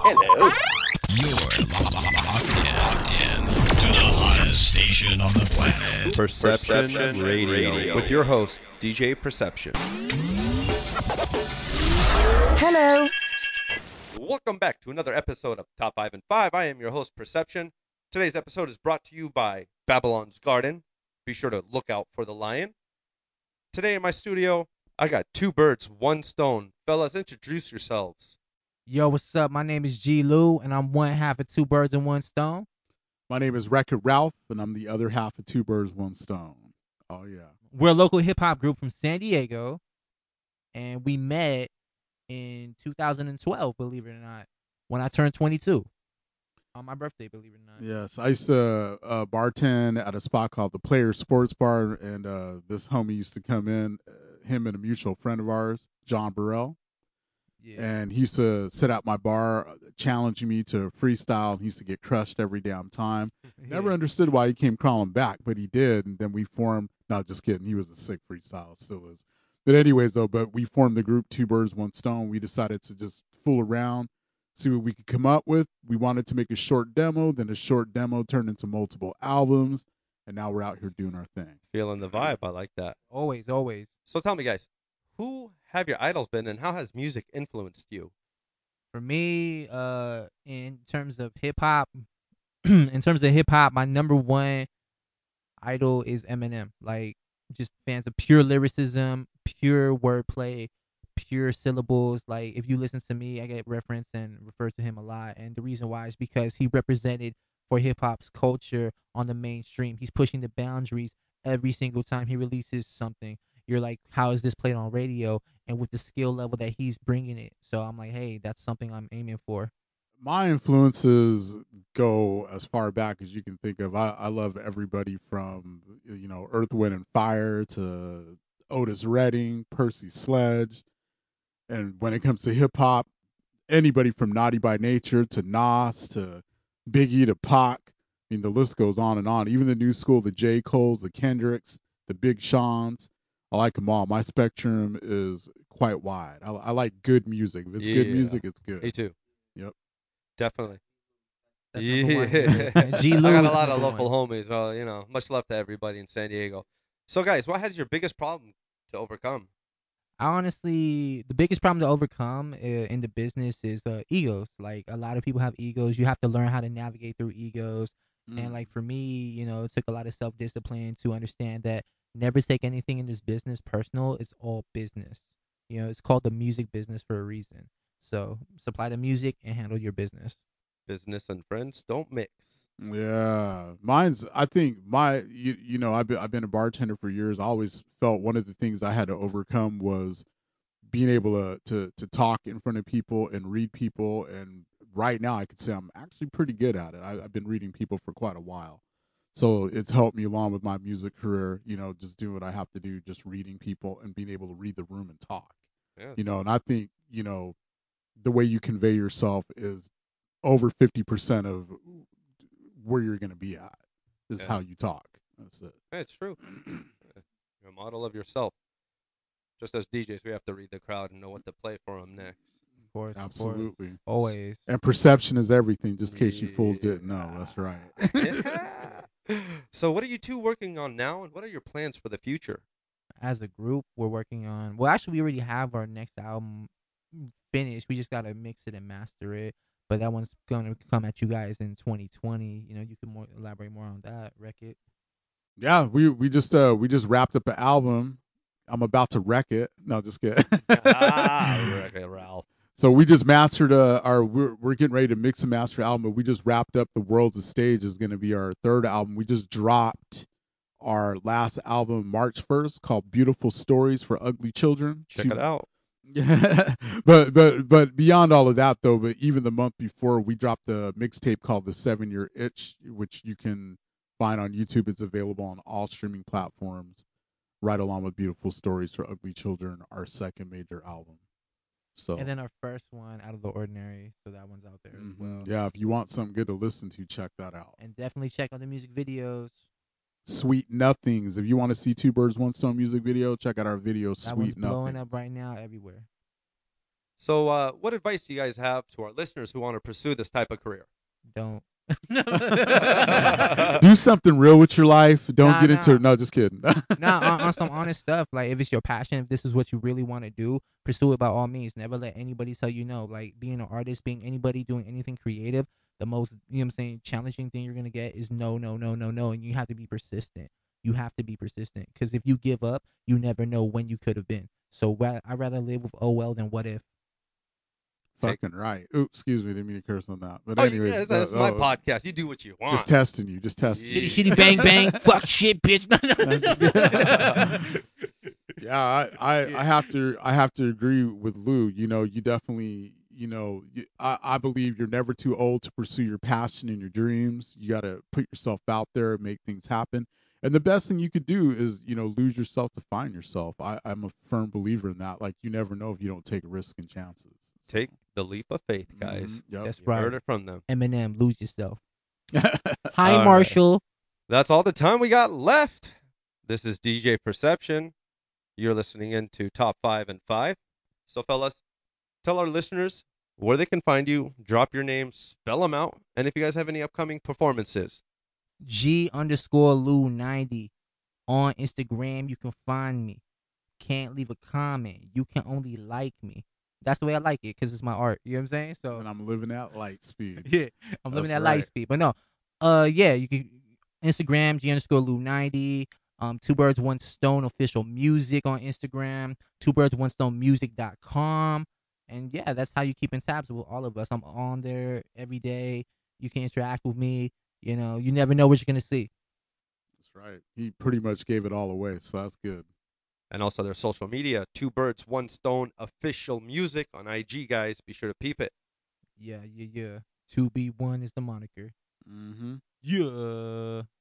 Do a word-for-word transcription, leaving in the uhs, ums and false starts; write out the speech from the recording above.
Hello. You're locked in, locked in to the hottest station on the planet. Perception, Perception Radio. Radio with your host, D J Perception. Hello. Welcome back to another episode of Top five and five. I am your host, Perception. Today's episode is brought to you by Babylon's Garden. Be sure to look out for the lion. Today in my studio, I got two birds, one stone. Fellas, introduce yourselves. Yo, what's up? My name is G. Lou, and I'm one half of Two Birds and One Stone. My name is Wreck-It Ralph, and I'm the other half of Two Birds, One Stone. Oh, yeah. We're a local hip-hop group from San Diego, and we met in two thousand twelve, believe it or not, when I turned twenty-two. On my birthday, believe it or not. Yes, I used to uh, bartend at a spot called the Players Sports Bar, and uh, this homie used to come in, uh, him and a mutual friend of ours, John Burrell. Yeah. And he used to sit at my bar, challenging me to freestyle. He used to get crushed every damn time. Yeah. Never understood why he came crawling back, but he did. And then we formed, no, just kidding. He was a sick freestyle, still is. But anyways, though, but we formed the group Two Birds, One Stone. We decided to just fool around, see what we could come up with. We wanted to make a short demo. Then a short demo turned into multiple albums. And now we're out here doing our thing. Feeling the vibe. I like that. Always, always. So tell me, guys, who have your idols been, and how has music influenced you? For me, uh, in terms of hip hop, in terms of hip hop, my number one idol is Eminem. Like, just fans of pure lyricism, pure wordplay, pure syllables. Like, if you listen to me, I get referenced and refer to him a lot. And the reason why is because he represented for hip hop's culture on the mainstream. He's pushing the boundaries every single time he releases something. You're like, how is this played on radio? And with the skill level that he's bringing it. So I'm like, hey, that's something I'm aiming for. My influences go as far back as you can think of. I, I love everybody from, you know, Earth, Wind, and Fire to Otis Redding, Percy Sledge. And when it comes to hip-hop, anybody from Naughty by Nature to Nas to Biggie to Pac. I mean, the list goes on and on. Even the new school, the J. Coles, the Kendricks, the Big Seans. I like them all. My spectrum is quite wide. I, I like good music. If it's yeah. good music, it's good. Me too. Yep. Definitely. That's yeah. G. I got a lot of local one. homies. Well, you know, much love to everybody in San Diego. So, guys, what has your biggest problem to overcome? I honestly, the biggest problem to overcome uh, in the business is uh, egos. Like, a lot of people have egos. You have to learn how to navigate through egos. Mm. And, like, for me, you know, it took a lot of self-discipline to understand that never take anything in this business personal. It's all business. You know, it's called the music business for a reason. So supply the music and handle your business. Business and friends don't mix. Yeah, mine's. I think my. You, you know, I've been I've been a bartender for years. I always felt one of the things I had to overcome was being able to to to talk in front of people and read people. And right now, I could say I'm actually pretty good at it. I, I've been reading people for quite a while. So it's helped me along with my music career, you know, just doing what I have to do, just reading people and being able to read the room and talk, yeah. you know, and I think, you know, the way you convey yourself is over fifty percent of where you're going to be at is yeah. how you talk. That's it. Yeah, it's true. You're a model of yourself. Just as D Js, we have to read the crowd and know what to play for them next. Of course, absolutely. Of course. Always. And perception is everything, just in case yeah. you fools didn't know. That's right. Yeah. So what are you two working on now, and what are your plans for the future? As a group, we're working on, well, actually, we already have our next album finished. We just got to mix it and master it. But that one's going to come at you guys in twenty twenty. You know, you can more elaborate more on that, Wreck It. Yeah, we we just uh we just wrapped up an album. I'm about to wreck it. No, just kidding. ah, Wreck It, Ralph. So we just mastered uh, our. We're we're getting ready to mix and master album. But we just wrapped up the World's a Stage is going to be our third album. We just dropped our last album March first called Beautiful Stories for Ugly Children. Check it out. Yeah, but but but beyond all of that though, but even the month before we dropped a mixtape called The Seven Year Itch, which you can find on YouTube. It's available on all streaming platforms, right along with Beautiful Stories for Ugly Children, our second major album. So and then our first one, Out of the Ordinary, so that one's out there as mm-hmm. well. Yeah, if you want something good to listen to, check that out. And definitely check out the music videos. Sweet Nothings. If you want to see Two Birds, One Stone music video, check out our video, that Sweet one's Nothings. blowing up right now everywhere. So, uh, what advice do you guys have to our listeners who want to pursue this type of career? Don't. Do something real with your life. Don't Nah, get into nah. it. No, just kidding. Nah, on, on some honest stuff. Like, if it's your passion, if this is what you really want to do, pursue it by all means. Never let anybody tell you no. Like, being an artist, being anybody doing anything creative, the most, you know what I'm saying, challenging thing you're going to get is no, no, no, no, no. And you have to be persistent. You have to be persistent. Because if you give up, you never know when you could have been. So ra- I'd rather live with oh well than what if. Fucking right. Oops, excuse me. Didn't mean to curse on that. But Oh, anyways, yeah, that's, that's uh, my oh, podcast. You do what you want. Just testing you. Just testing Yeah. you. Shitty, shitty, bang, bang. Fuck shit, bitch. Yeah, I, I, I have to I have to agree with Lou. You know, you definitely, you know, you, I, I believe you're never too old to pursue your passion and your dreams. You got to put yourself out there, make things happen. And the best thing you could do is, you know, lose yourself to find yourself. I, I'm a firm believer in that. Like, you never know if you don't take a risk and chances. Take the leap of faith, guys. Mhm, yep. That's You right. heard it from them. Eminem, lose yourself. All Hi, right. Marshall. That's all the time we got left. This is D J Perception. You're listening in to Top five and five. So, fellas, tell our listeners where they can find you. Drop your names, spell them out, and if you guys have any upcoming performances. G underscore Lou ninety on Instagram. You can find me. Can't leave a comment. You can only like me. That's the way I like it because it's my art. You know what I'm saying? So And I'm living at light speed. yeah, I'm living That's at light right. speed. But no, uh, yeah, you can Instagram G underscore Lou ninety. Um, Two Birds One Stone official music on Instagram. Two Birds One Stone music dot com. And yeah, that's how you keep in tabs with all of us. I'm on there every day. You can interact with me. You know, you never know what you're gonna see. That's right. He pretty much gave it all away, so that's good. And also their social media, Two Birds, One Stone official music on I G, guys. Be sure to peep it. Yeah, yeah, yeah. Two B one is the moniker. Mm-hmm. Yeah.